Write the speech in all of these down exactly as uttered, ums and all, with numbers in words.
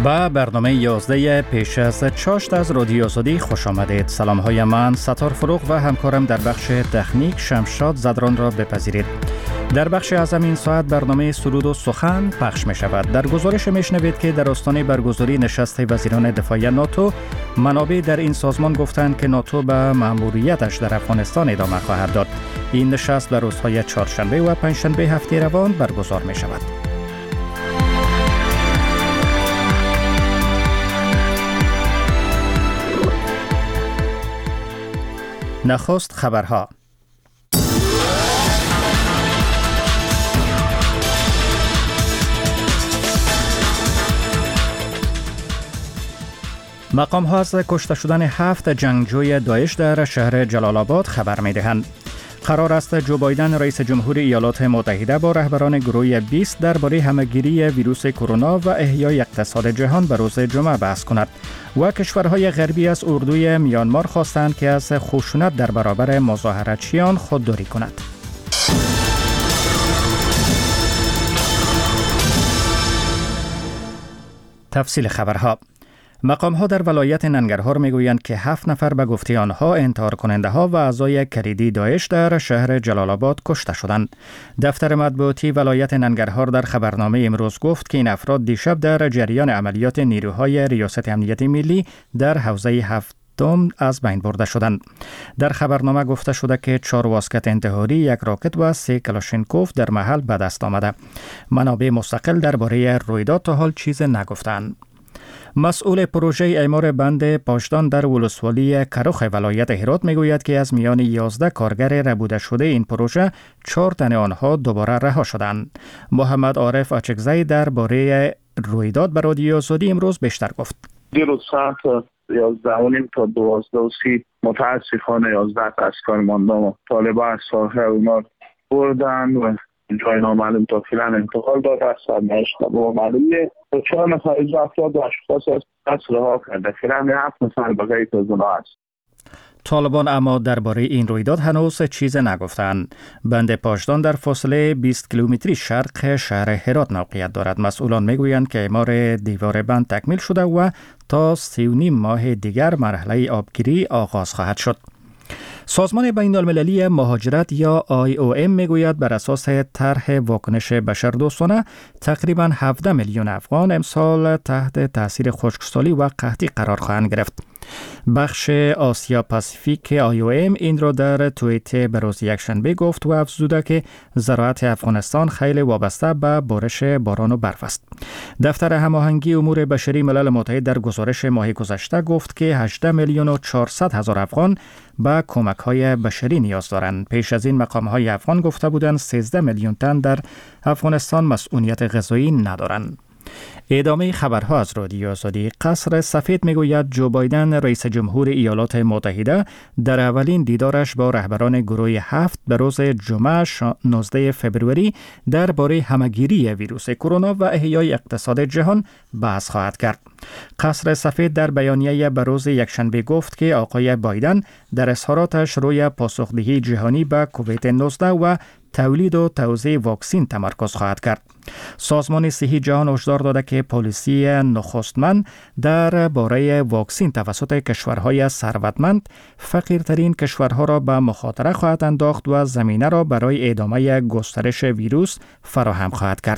با برنامه یازده پیش از چاشت از رادیو آزادی خوش آمدید. سلام های من ستار فروغ و همکارم در بخش تکنیک شمشاد زدران را بپذیرید. در بخش از این ساعت برنامه سرود و سخن پخش می شود. در گزارش می شنوید که در آستانه برگزاری نشست وزیران دفاع ناتو، منابع در این سازمان گفتند که ناتو به مأموریتش در افغانستان ادامه خواهد داد. این نشست در روزهای چهارشنبه و پنجشنبه هفته روان برگزار می شود. نخست خبرها. مقام ها از کشته شدن هفت جنگجوی داعش در شهر جلال آباد خبر می دهند. قرار است جو بایدن رئیس جمهور ایالات متحده با رهبران گروه بیست درباره همهگیری ویروس کرونا و احیای اقتصاد جهان به روز جمعه بحث کند. و کشورهای غربی از اردوی میانمار خواستند که از خشونت در برابر مظاهراتچیان خودداری کند. تفصیل خبرها. مقام ها در ولایت ننگرهار می گویند که هفت نفر به گفته آنها انتحار کننده ها و اعضای کلیدی داعش در شهر جلال آباد کشته شدند. دفتر مطبوعاتی ولایت ننگرهار در خبرنامه امروز گفت که این افراد دیشب در جریان عملیات نیروهای ریاست امنیت ملی در حوزه هفت دوم از بین برده شدند. در خبرنامه گفته شده که چهار واسکت انتحاری، یک راکت و سه کلاشینکوف در محل به دست آمده. منابع مستقل درباره رویداد تا حال چیز نگفتند. مسئول پروژه اعمار بند پاشدان در ولسوالی کرخ ولایت هرات میگوید که از میان یازده کارگر ربوده شده این پروژه چهار تن آنها دوباره رها شدند. محمد عارف اچکزی درباره رویداد به رادیو آزادی امروز بیشتر گفت. دیروز ساعت یازده و نیم تا دوازده و سی متاسفانه یازده تا از کارمندان طالبان از ساحه اونا بردن و جای نامعلوم تا فیلن انتقال داده است. سرنوشت با معلومیه و چهار نفر از افراد و اشخاص از دست رها کرده. فیلن هفت نفر بقیه از اونها است. طالبان اما درباره این رویداد هنوز چیز نگفتند. بند پاشدان در فاصله بیست کیلومتری شرق شهر هرات موقعیت دارد. مسئولان میگویند که اعمار دیوار بند تکمیل شده و تا سی و نیم ماه دیگر مرحله آبگیری آغاز خواهد شد. سازمان بین المللی مهاجرت یا آی او ام میگوید بر اساس طرح واکنش بشردوستانه تقریباً هفده میلیون افغان امسال تحت تاثیر خشکسالی و قحطی قرار خواهند گرفت. بخش آسیا پاسیفیک آی او ام این را در توییت به روز یکشنبه گفت و افزوده که زراعت افغانستان خیلی وابسته به بارش باران و برف است. دفتر هماهنگی امور بشری ملل متحد در گزارش ماه گذشته گفت که هجده میلیون و چهارصد هزار افغان به کمک‌های بشری نیاز دارند. پیش از این مقام‌های افغان گفته بودند سیزده میلیون تن در افغانستان مسئولیت غذایی ندارند. ادامه خبرها از رادیو آزادی. قصر سفید میگوید جو بایدن رئیس جمهور ایالات متحده در اولین دیدارش با رهبران گروه هفت به روز جمعه نوزده فوریه درباره همهگیری ویروس کرونا و احیای اقتصاد جهان بحث خواهد کرد. قصر سفید در بیانیه به روز یکشنبه گفت که آقای بایدن در اظهاراتش روی پاسخدهی جهانی به کووید نوزده و تولید و توزیع واکسین تمرکز خواهد کرد. سازمان صحی جهان هشدار داده که پالیسی نخستمند در باره واکسین توسط کشورهای ثروتمند فقیرترین کشورها را به مخاطره خواهد انداخت و زمینه را برای ادامه گسترش ویروس فراهم خواهد کرد.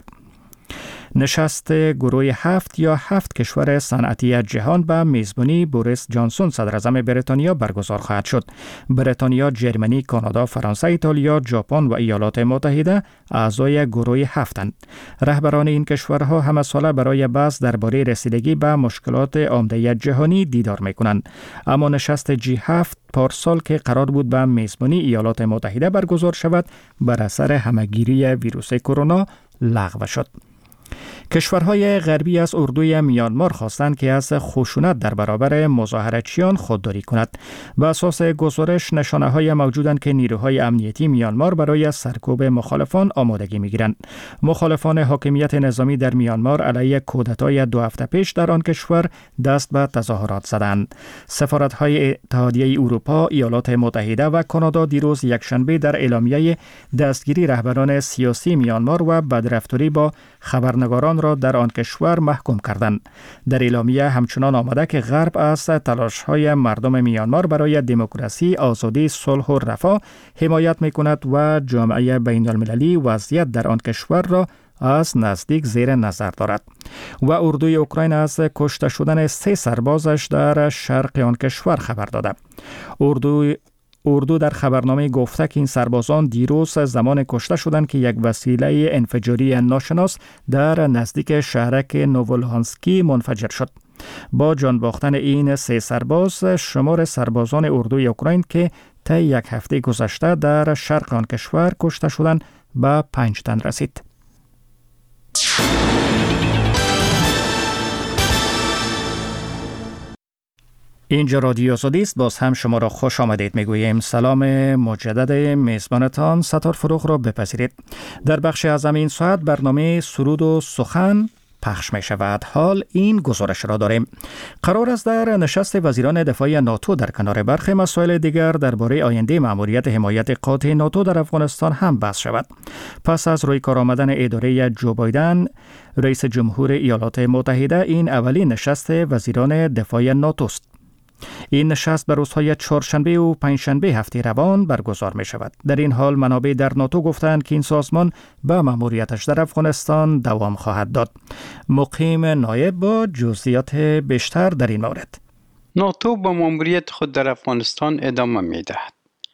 نشست گروه هفت یا هفت کشور صنعتی جهان به میزبانی بوریس جانسون صدراعظم بریتانیا برگزار خواهد شد. بریتانیا، ژرمنی، کانادا، فرانسه، ایتالیا، ژاپن و ایالات متحده اعضای گروه هفتند. رهبران این کشورها همه ساله برای بحث درباره رسیدگی به مشکلات عمده جهانی دیدار می‌کنند. اما نشست جی هفت پارسال که قرار بود به میزبانی ایالات متحده برگزار شود، بر اثر همهگیری ویروس کرونا لغو شد. کشورهای غربی از اردوی میانمار خواستند که از خشونت در برابر مظاهراتچیان خودداری کند. به اساس گزارش نشانه‌های موجودند که نیروهای امنیتی میانمار برای سرکوب مخالفان آمادگی می‌گیرند. مخالفان حاکمیت نظامی در میانمار علیه کودتای دو هفته پیش در آن کشور دست به تظاهرات زدند. سفارت‌های اتحادیه اروپا، ایالات متحده و کانادا دیروز یکشنبه در اعلامیه دستگیری رهبران سیاسی میانمار و بدرفتاری با خبرنگاران ایران را در آن کشور محکوم کردند. در اعلامیه همچنان آمده که غرب از تلاش‌های مردم میانمار برای دموکراسی، آزادی، صلح و رفاه حمایت می‌کند و جامعه بین‌المللی وضعیت در آن کشور را از نزدیک زیر نظر دارد. و اردوی اوکراین از کشته شدن سه سربازش در شرق آن کشور خبر داده. اردوی اردو در خبرنامه گفته که این سربازان دیروز زمان کشته شدند که یک وسیله انفجاری ناشناس در نزدیک شهرک نوولهانسکی منفجر شد. با جان باختن این سه سرباز، شمار سربازان اردوی اوکراین که طی یک هفته گذشته در شرق آن کشور کشته شدند به پنج تن رسید. اینجا رادیو آزادی است. باز هم شما را خوش آمدید میگوییم. سلام مجدد میزبانتان ستار فروغ را بپذیرید. در بخش از این ساعت برنامه سرود و سخن پخش می شود. حال این گزارش را داریم. قرار است در نشست وزیران دفاع ناتو در کنار برخی مسائل دیگر درباره آینده مأموریت حمایت قاطع ناتو در افغانستان هم بحث شود. پس از روی کار آمدن اداره جو بایدن رئیس جمهور ایالات متحده، این اولین نشست وزیران دفاع ناتو است. این نشست به روزهای چهارشنبه و پنجشنبه هفته روان برگزار می شود. در این حال منابع در ناتو گفتند که این سازمان به مأموریتش در افغانستان دوام خواهد داد. مقیم نایب با جزئیات بیشتر در این مورد. ناتو با مأموریت خود در افغانستان ادامه می دهد.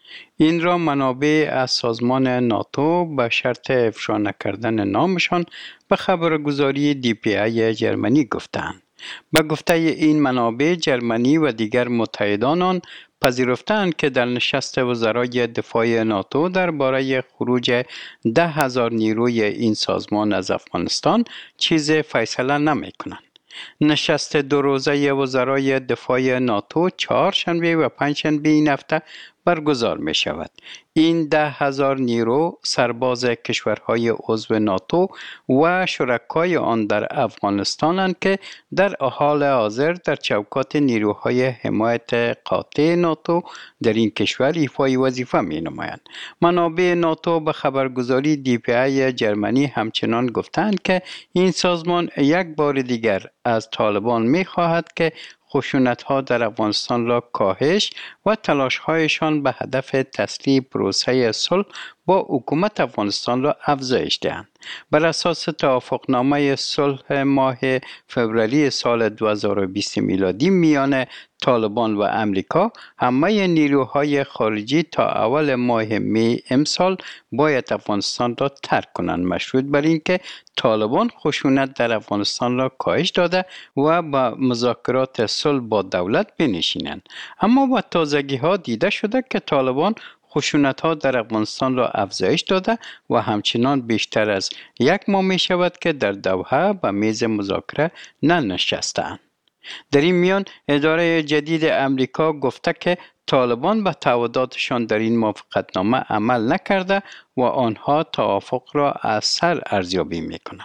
این را منابع از سازمان ناتو به شرط افشا نکردن نامشان به خبرگزاری دی پی ای جرمنی گفتند. به گفته این منابع، جرمنی و دیگر متحدان آن پذیرفتند که در نشست وزرای دفاع ناتو درباره خروج ده هزار نیروی این سازمان از افغانستان چیز فیصله نمی کنند. نشست دو روزه وزرای دفاع ناتو چهارشنبه و پنجشنبه این هفته برگزار می شود. این ده هزار نیرو سرباز کشورهای عضو ناتو و شرکای آن در افغانستانند که در حال حاضر در چوکات نیروهای حمایت قاطع ناتو در این کشور ایفای وظیفه می نمایند. منابع ناتو به خبرگزاری دی پی ای جرمنی همچنان گفتند که این سازمان یک بار دیگر از طالبان می خواهد که خشونت‌ها در افغانستان را کاهش و تلاش‌هایشان به هدف تسریع پروسه صلح با حکومت افغانستان را افزایش دهند. بر اساس توافقنامه صلح ماه فوریه سال دو هزار و بیست میلادی میان طالبان و امریکا، همه نیروهای خارجی تا اول ماه می امسال باید افغانستان را ترک کنند، مشروط بر اینکه طالبان خشونت در افغانستان را کاهش داده و با مذاکرات صلح با دولت بنشینند. اما با تازگی ها دیده شده که طالبان خشونت‌ها در افغانستان را افزایش داده و همچنان بیشتر از یک ماه می شود که در دوحه به میز مذاکره ننشستند. در این میان اداره جدید امریکا گفته که طالبان به تعهداتشان در این موافقتنامه عمل نکرده و آنها توافق را از سر ارزیابی می‌کنند.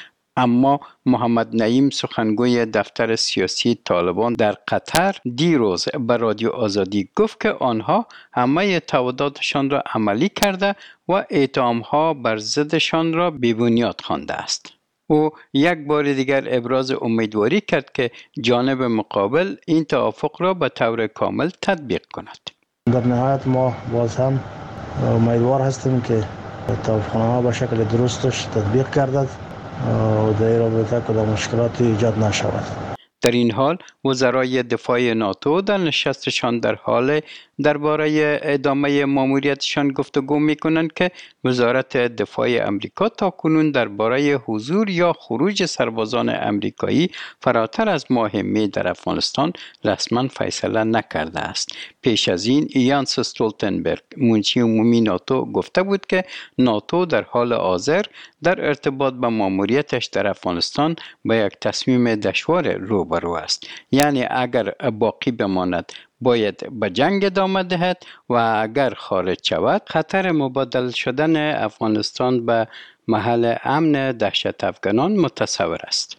اما محمد نعیم سخنگوی دفتر سیاسی طالبان در قطر دیروز به رادیو آزادی گفت که آنها همه تعهداتشان را عملی کرده و اتهام‌ها بر ضدشان را بی‌بنیاد خوانده است. او یک بار دیگر ابراز امیدواری کرد که جانب مقابل این توافق را به طور کامل تطبیق کند. در نهایت ما باز هم امیدوار هستیم که توافقنامه به شکل درستش تطبیق گردد و در رابطه کدام مشکلاتی ایجاد نشود. در این حال وزرای دفاع ناتو در نشستشان در حال درباره ادامه ماموریتشان گفتگو می‌کنند که وزارت دفاع امریکا تاکنون درباره حضور یا خروج سربازان امریکایی فراتر از ماه می در افغانستان رسما فیصله نکرده است. پیش از این یانس استولتنبرگ منشی عمومی ناتو گفته بود که ناتو در حال حاضر در ارتباط با ماموریتش در افغانستان با یک تصمیم دشوار روبرو است. یعنی اگر باقی بماند باید به جنگ ادامه دهد و اگر خارج شود خطر مبادله شدن افغانستان به محل امن دهشت افغانان متصور است.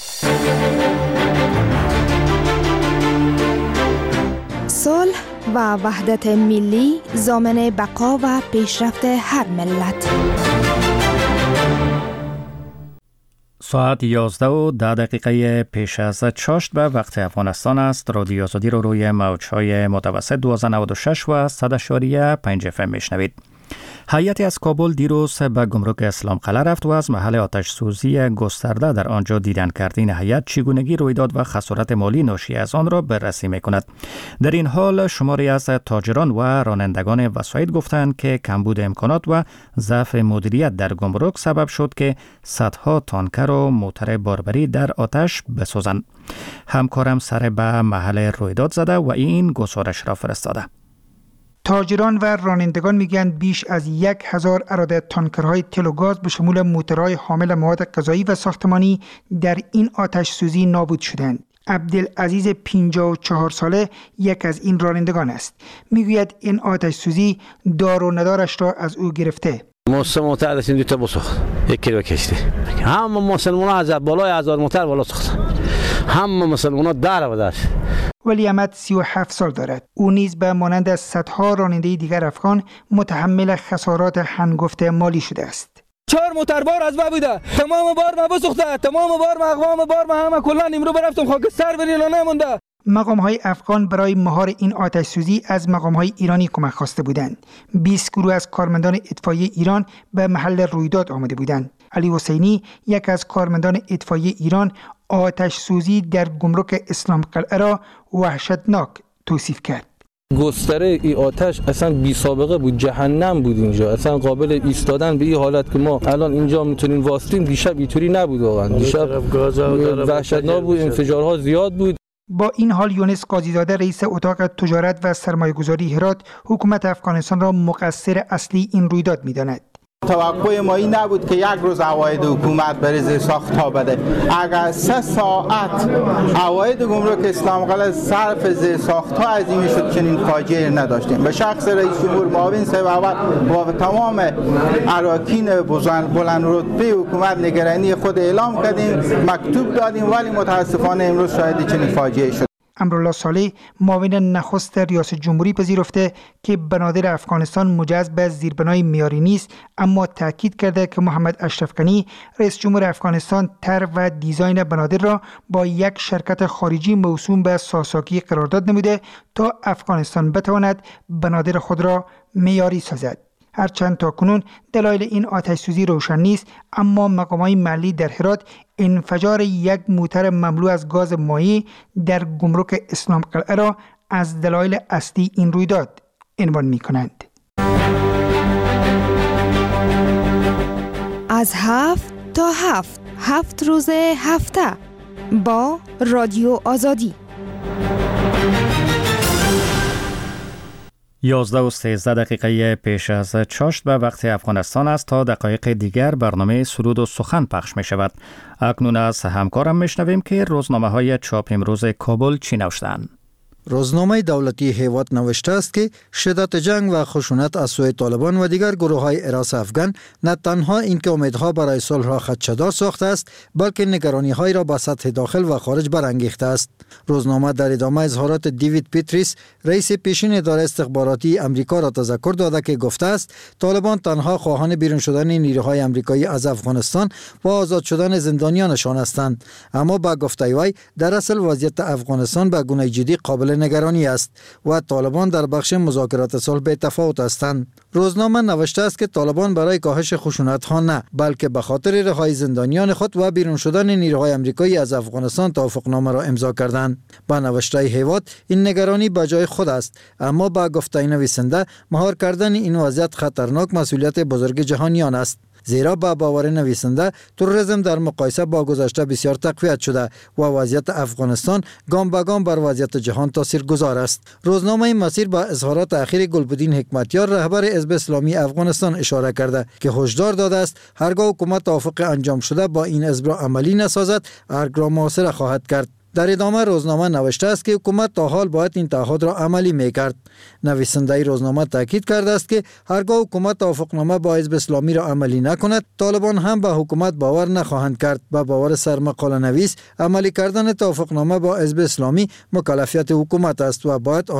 صلح و وحدت ملی ضامن بقا و پیشرفت هر ملت. ساعت یازده و ده دقیقه پیش از چاشت به وقت افغانستان است. رادیو آزادی رو روی موج‌های متوسط دویست و نود و شش و صد اشاریه پنج اف ام میشنوید. هیئتی از کابل دیروز به گمرک اسلام قلعه رفت و از محل آتش سوزی گسترده در آنجا دیدن کرد. این هیئت چگونگی رویداد و خسارت مالی ناشی از آن را بررسی می‌کند. در این حال شماری از تاجران و رانندگان وسایط گفتند که کمبود امکانات و ضعف مدیریت در گمرک سبب شد که صدها تانکر و موتر باربری در آتش بسوزند. همکارم سر به محل رویداد زده و این گزارش را فرستاده. تاجران و رانندگان میگن بیش از یک هزار اراده تانکرهای تل و گاز به شمول موترهای حامل مواد غذایی و ساختمانی در این آتش سوزی نابود شدند. عبدالعزیز پنجاه و چهار ساله یک از این رانندگان است. میگوید این آتش سوزی دار و ندارش را از او گرفته. موسم موتر داشتیم دو تا بسوخت یک کیلو کشتی. همه مسلمان ها از بالای هزار موتر بالا سوخت. همه مسلمان ها در و در. ولی احمد سی و هفت سال دارد. او نیز به مانند از صدها راننده دیگر افغان متحمل خسارات هنگفت مالی شده است. چهار موتر بار از با بوده، تمام بار ما بسوخته، تمام بار ما اقوام بار ما همه کلا امرو برفتم خاکستر برینا نمونده. مقام های افغان برای مهار این آتش سوزی از مقام های ایرانی کمک خواسته بودند. بیست گروه از کارمندان اطفایی ایران به محل رویداد آمده بودند. علی حسینی یک از کارمندان اطفایی ایران آتش سوزی در گمرک اسلام قلعه را وحشتناک توصیف کرد. گستره ای آتش اصلا بی سابقه بود، جهنم بود اینجا، اصلا قابل ایستادن به این حالت که ما الان اینجا میتونیم واسطیم. دیشب اینطوری نبود، واقعا دیشب وحشتناک بود، انفجارها زیاد بود. با این حال یونس قاضیزاده رئیس اتاق تجارت و سرمایه‌گذاری هرات حکومت افغانستان را مقصر اصلی این رویداد می‌داند. توقع ما این نبود که یک روز عواید حکومت بر زیر ساخت‌ها بده. اگر سه ساعت عواید گمرک اسلام قلعه صرف زیر ساخت‌ها عظیم شد چنین فاجعه نداشتیم. به شخص رئیس جمهور معاون صاحب اول و تمام اراکین بلند رتبه حکومت نگرانی خود اعلام کردیم، مکتوب دادیم، ولی متاسفانه امروز شاهد چنین فاجعه شد. امرالله صالح معاون نخست ریاست جمهوری پذیرفته که بنادر افغانستان مجهز به زیربنای معیاری نیست، اما تاکید کرده که محمد اشرف غنی رئیس جمهور افغانستان طرح و دیزاین بنادر را با یک شرکت خارجی موسوم به ساساکی قرارداد نموده تا افغانستان بتواند بنادر خود را معیاری سازد. هرچند تاکنون دلایل این آتش سوزی روشن نیست، اما مقامات محلی در هرات انفجار یک موتر مملو از گاز مایع در گمرک اسلام قلعه را از دلایل اصلی این رویداد عنوان می کنند. از هفت تا هفت هفت روز هفته با رادیو آزادی. یازده و سیزده دقیقه پیش از چاشت به وقت افغانستان است. تا دقایق دیگر برنامه سرود و سخن پخش می شود. اکنون از همکارم می شنویم که روزنامه های چاپ امروز کابل چی نوشتند. روزنامه دولتی هیوات نوشته است که شدت جنگ و خشونت از سوی طالبان و دیگر گروه های اراس افغان نه تنها اینکه امیدها برای صلح را خدشه‌دار ساخته است، بلکه نگرانی های را به سطح داخل و خارج برانگیخته است. روزنامه در ادامه اظهارات دیوید پیتریس رئیس پیشین اداره استخباراتی امریکا را تذکر داده که گفته است طالبان تنها خواهان بیرون شدن نیروهای امریکایی از افغانستان و آزاد شدن زندانیانشان هستند، اما با گفته وی در اصل وضعیت افغانستان به گونه جدی قابل نگرانی است و طالبان در بخش مذاکرات صلح به تفاوت هستند. روزنامه نوشته است که طالبان برای کاهش خشونت ها نه، بلکه به خاطر رهایی زندانیان خود و بیرون شدن نیروهای آمریکایی از افغانستان توافقنامه را امضا کردند. با نوشته هیوات این نگرانی به جای خود است، اما با گفته نویسنده مهار کردن این وضعیت خطرناک مسئولیت بزرگ جهانیان است. زیرا با باور نویسنده تروریسم در مقایسه با گذشته بسیار تقویت شده و وضعیت افغانستان گام به گام بر وضعیت جهان تاثیرگذار است. روزنامه مسیر با اظهارات اخیر گلبدین حکمتیار رهبر حزب اسلامی افغانستان اشاره کرده که هشدار داده است هرگاه حکومت توافق انجام شده با این حزب را عملی نسازد، ارگ را محاصره خواهد کرد. در ادامه روزنامه نوشته است که حکومت تا حال باید این تعهد را عملی میکرد. نویسنده روزنامه تاکید کرده است که هرگاه حکومت توافقنامه با حزب اسلامی را عملی نکند، طالبان هم به حکومت باور نخواهند کرد. با باور سرمقاله نویس عملی کردن توافقنامه با حزب اسلامی مکلفیت حکومت است و باید